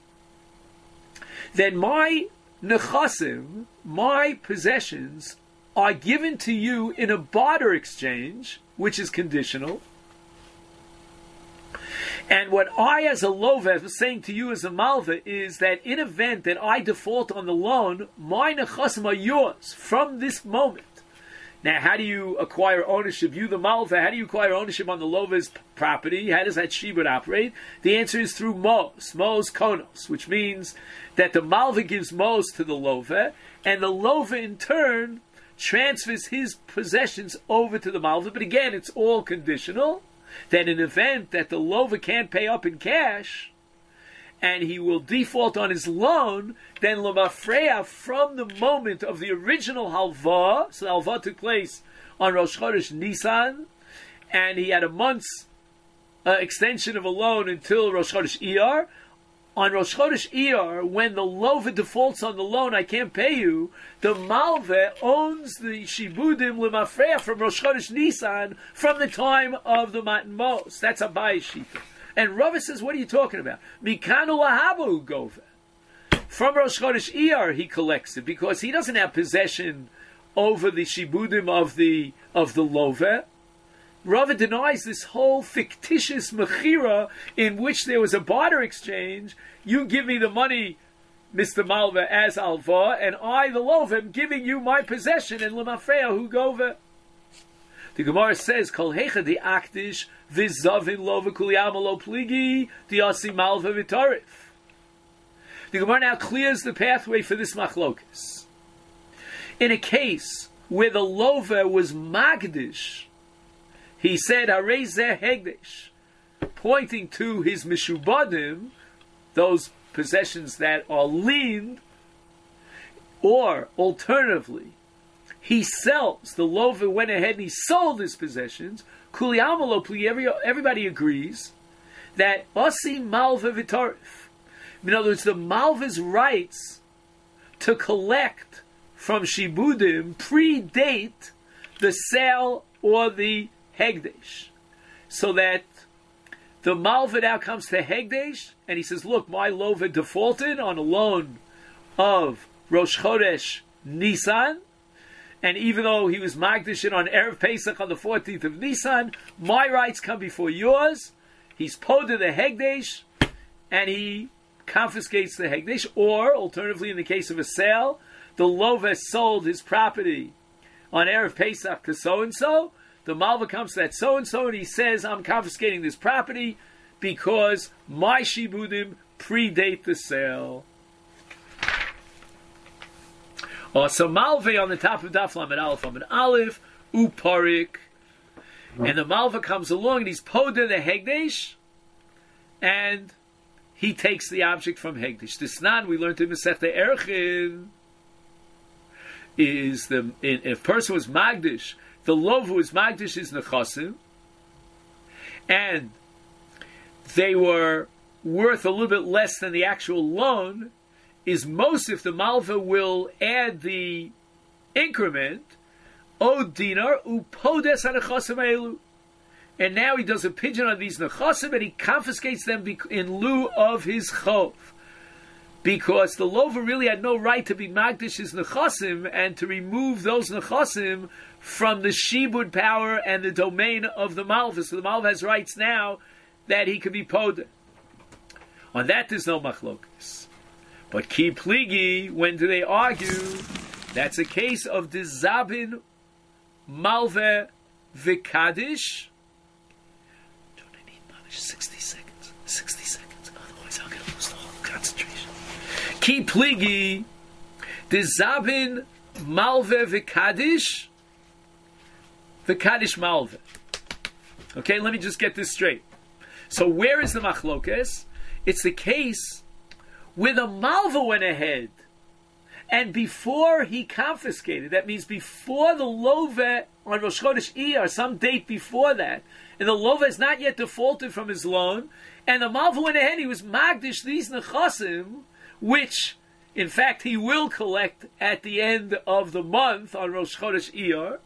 then my nechasim, my possessions, are given to you in a barter exchange, which is conditional. And what I, as a lova, was saying to you as a malva, is that in event that I default on the loan, my nechasim are yours from this moment. Now, how do you acquire ownership? You, the malva, how do you acquire ownership on the lova's property? How does that shibud operate? The answer is through mos, mos konos, which means that the malva gives mos to the lova, and the lova in turn transfers his possessions over to the malva. But again, it's all conditional. That in event that the lova can't pay up in cash, and he will default on his loan, then L'Mafreya, from the moment of the original halva, so the halva took place on Rosh Chodesh Nisan, and he had a month's uh, extension of a loan until Rosh Chodesh Iyar. On Rosh Chodesh Iyar, when the lova defaults on the loan, I can't pay you, the malva owns the shibudim L'Mafreya from Rosh Chodesh Nisan from the time of the Matan Mos. That's a Abai Shita. And Rava says, what are you talking about? Mikanu lahabu gova. From Rosh Chodesh Iyar he collects it because he doesn't have possession over the shibudim of the of the lova. Rava denies this whole fictitious mechira in which there was a barter exchange. You give me the money, Mister Malva, as alva, and I, the lova, am giving you my possession in L'Mafreya hu gova. The Gemara says, Kol hecha di akdish v'zavin lo v'kuliyama lo pligi di asi malva v'tarif. The Gemara now clears the pathway for this machlokas. In a case where the lova was magdish, he said, Harei zeh hegdesh, pointing to his mishubadim, those possessions that are leaned, or alternatively, he sells, the lova went ahead and he sold his possessions, kuli amalo pli, everybody agrees that Asi Malva Vitarif. In other words, the Malva's rights to collect from Shibudim predate the sale or the Hegdesh. So that the Malva now comes to Hegdesh and he says, look, my Lova defaulted on a loan of Rosh Chodesh Nisan, and even though he was Magdish on Erev Pesach on the fourteenth of Nisan, my rights come before yours. He's poda the Hegdesh, and he confiscates the Hegdesh, or, alternatively, in the case of a sale, the Lova sold his property on Erev Pesach to so-and-so, the Malva comes to that so-and-so, and he says, I'm confiscating this property because my Shibudim predate the sale. Oh, so Malva on the top of Daf Lamed Aleph, Lamed Aleph, Uparik, and the Malva comes along and he's poda the Hegdesh, and he takes the object from Hegdesh. This nan we learned in Masechta Erchin is the in, if a person was Magdish, the lov who was Magdish is Nechasim, and they were worth a little bit less than the actual loan, is most if the Malva will add the increment, O dinar upodes hanechasim elu, and now he does a pigeon on these nechasim and he confiscates them in lieu of his chov, because the lova really had no right to be magdish his nechasim and to remove those nechasim from the shibud power and the domain of the malva. So the malva has rights now that he can be poda. On that there's no machlokas. But ki pligi, when do they argue? That's a case of dizabin Malve Vikadish. Don't I need Mamish? sixty seconds. sixty seconds. Otherwise I'm going to lose the whole concentration. Ki pligi, Dizabin Malve Vikadish. Vikadish Malve. Okay, let me just get this straight. So where is the machlokes? It's the case where the Malva went ahead, and before he confiscated, that means before the Lova on Rosh Chodesh Iyar, some date before that, and the Lova has not yet defaulted from his loan, and the Malva went ahead, he was Magdish these Nechasim, which, in fact, he will collect at the end of the month on Rosh Chodesh Iyar.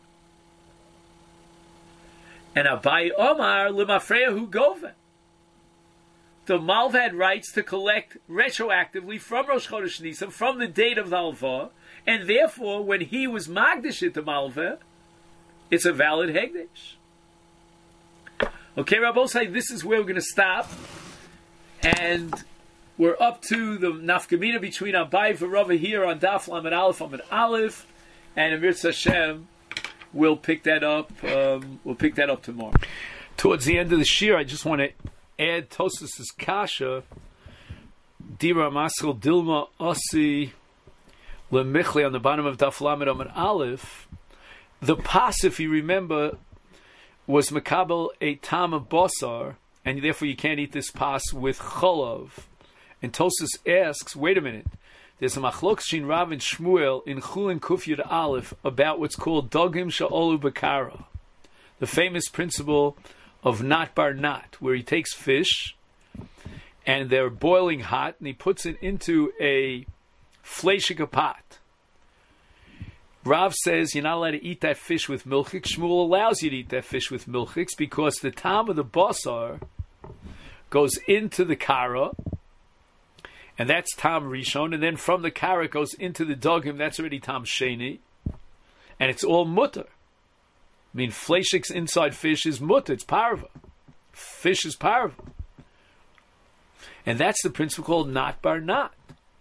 And Abai Omar Limafreyahu Goven. The Malva had rights to collect retroactively from Rosh Chodesh Nisan, from the date of the Alva, and therefore, when he was Magdish it to Malva, it's a valid Hegdesh. Okay, Rabbosai, this is where we're going to stop, and we're up to the nafkamina between Abai and Rava here on Daf Lamed Aleph, Lamed Aleph, and Amir Hashem, we'll pick that up. Um, we'll pick that up tomorrow. Towards the end of the shir, I just want to add Tosfos' kasha, Dira Maskal Dilma Asi Lemichli on the bottom of Daf Lamed Amud Aleph. The pas, if you remember, was Makabel a tam of Bosar, and therefore you can't eat this pas with Cholov. And Tosfos asks, wait a minute, there's a Machlok Shin Rav and Shmuel in Chulin Kuf Yud Aleph about what's called Dogim Sha'olu Bakara, the famous principle of Nat Bar Nat, where he takes fish and they're boiling hot and he puts it into a fleshika pot. Rav says you're not allowed to eat that fish with milchik. Shmuel allows you to eat that fish with milchiks because the tam of the basar goes into the kara, and that's tam rishon, and then from the kara it goes into the dogim, that's already tam sheni, and it's all mutter. I mean, fleshik's inside fish is mutter, it's parva. Fish is parva. And that's the principle called Nat Bar Nat.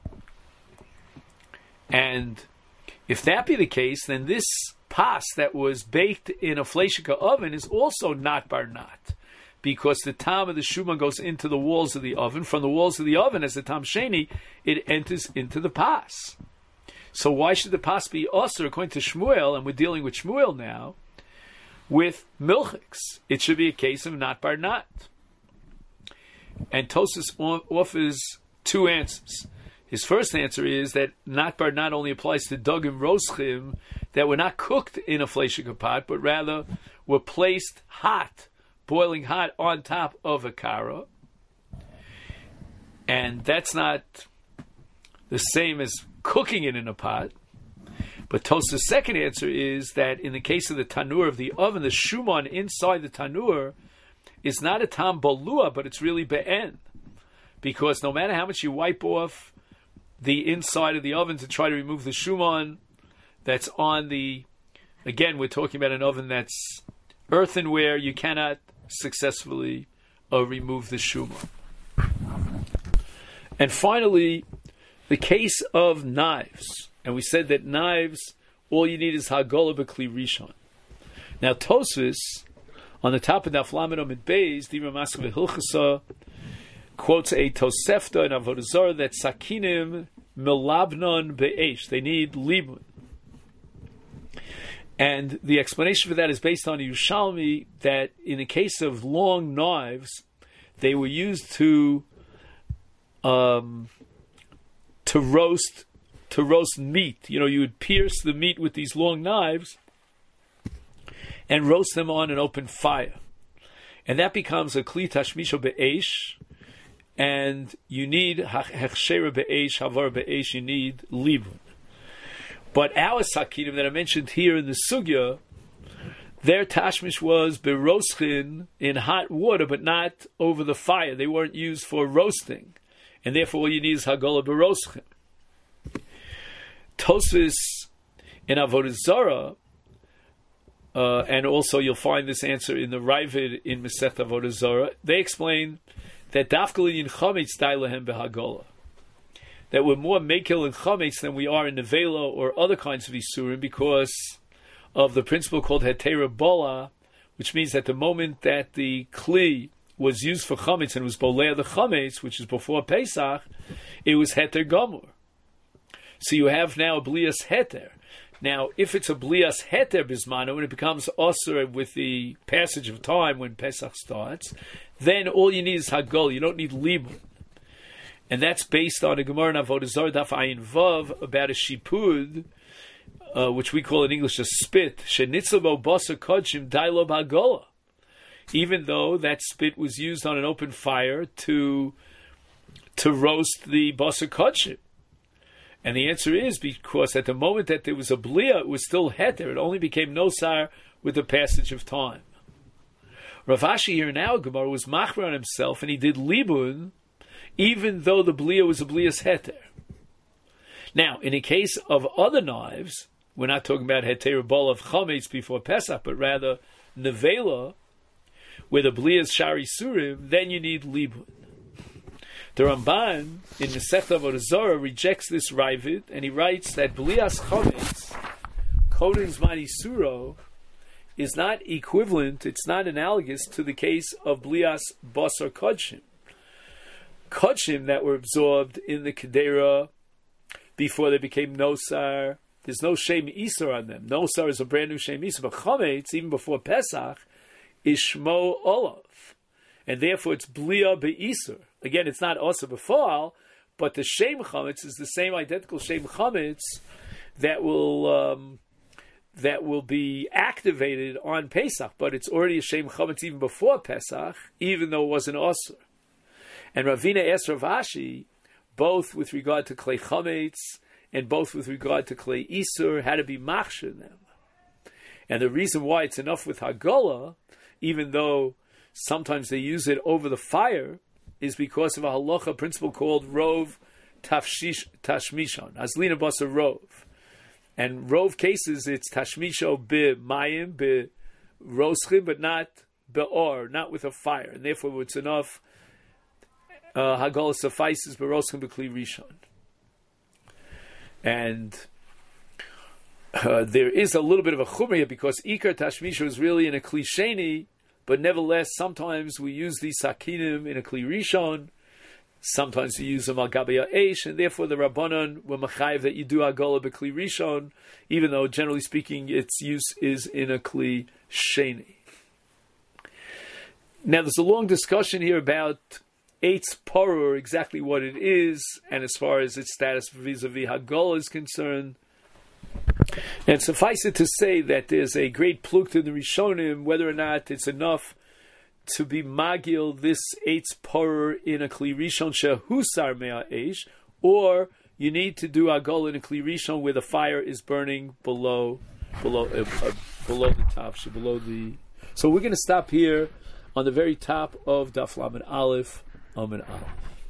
And if that be the case, then this pas that was baked in a fleshika oven is also Nat Bar Nat. because the tam of the shuman goes into the walls of the oven. From the walls of the oven, as the tam sheni, it enters into the pas. So why should the pas be osir according to Shmuel, and we're dealing with Shmuel now, with milchiks? It should be a case of not bar not. And Tosfos offers two answers. His first answer is that not bar not only applies to dogim roschim that were not cooked in a fleshika pot, but rather were placed hot, boiling hot on top of a kara. And that's not the same as cooking it in a pot. But Tosfos' second answer is that in the case of the tanur of the oven, the shuman inside the tanur is not a tam bolua, but it's really be'en. Because no matter how much you wipe off the inside of the oven to try to remove the shuman that's on the, again, we're talking about an oven that's earthenware, you cannot successfully uh, remove the shuman. And finally, the case of knives. And we said that knives, all you need is hagola b'kli rishon. Now Tosfos, on the top of Daf Lamed Amud Beis, Dibra Maskeh V'Hilchasa, quotes a Tosefta in Avodah Zarah that sakinim milabnon be'esh. They need libun. And the explanation for that is based on Yerushalmi, that in the case of long knives, they were used to um, to roast to roast meat. You know, you would pierce the meat with these long knives and roast them on an open fire. And that becomes a kli tashmisho be'esh, and you need hechshera be'esh, havar be'esh, you need libun. But our sakinim that I mentioned here in the sugya, their tashmish was beroschin, in hot water, but not over the fire. They weren't used for roasting, and therefore all you need is hagola beroschin. Tosfos in Avodah Zarah, uh, and also you'll find this answer in the Ravid in Masech Avodah Zarah, they explain that dafkal in chametz dailahem behagola, that we're more mekel in chametz than we are in nevela or other kinds of isurim because of the principle called hetera bola, which means that the moment that the kli was used for chametz and it was bolea the chametz, which is before Pesach, it was heter gomur. So you have now a blias heter. Now, if it's a blias heter bismano, when it becomes osir with the passage of time when Pesach starts, then all you need is hagol. You don't need libun. And that's based on a Gemara in Avodah Zarah Daf Ayin Vav about a shipud, uh, which we call in English a spit. Shenitzavo basa kodshim dailo hagola. Even though that spit was used on an open fire to to roast the basa kodshim. And the answer is because at the moment that there was a blia, it was still heter. It only became nosar with the passage of time. Rav Ashi here in our Gemara was machmer on himself, and he did libun, even though the blia was a blias heter. Now, in the case of other knives, we're not talking about heter bol of chametz before Pesach, but rather nevela, where the blia is shari surim, then you need libun. The Ramban in Masechta Avodah Zarah rejects this Ravid, and he writes that blias chametz, kodin zman isuro, is not equivalent, it's not analogous to the case of blias basar kodshim. Kodshim that were absorbed in the Kedera before they became nosar, there's no shem isur on them. Nosar is a brand new shem isur, but chametz, even before Pesach, is shmo olav. And therefore it's blia be'isur. Again, it's not also before, but the shem chametz is the same identical shem chametz that will um, that will be activated on Pesach, but it's already a shem chametz even before Pesach, even though it wasn't osur. And Ravina asked Rav Ashi, both with regard to klei chametz and both with regard to klei isur, how to be machshir them. And the reason why it's enough with hagola, even though sometimes they use it over the fire, is because of a halacha principle called rov tashmishon, hazlina basa rov. And rov cases, it's tashmisho be mayim, be roschim, but not be'or, not with a fire. And therefore it's enough, uh, hagolah suffices, be roschim b'kli rishon. And uh, there is a little bit of a chumrah because ikar tashmisho is really in a kli sheni, but nevertheless, sometimes we use these sakinim in a kli rishon. Sometimes we use them al gabi ha'esh, and therefore the Rabbanon were machayev that you do agola b'kli rishon, even though generally speaking its use is in a kli sheni. Now there's a long discussion here about eitz parur, exactly what it is, and as far as its status vis-a-vis hagola is concerned. And suffice it to say that there's a great pluk to the Rishonim, whether or not it's enough to be magil this eitz parur in a kli rishon shehusar mea eish, or you need to do agol in a kli rishon where the fire is burning below, below, uh, uh, below the top, so below the. So we're going to stop here on the very top of Daf Lamed Aleph, Amud Aleph.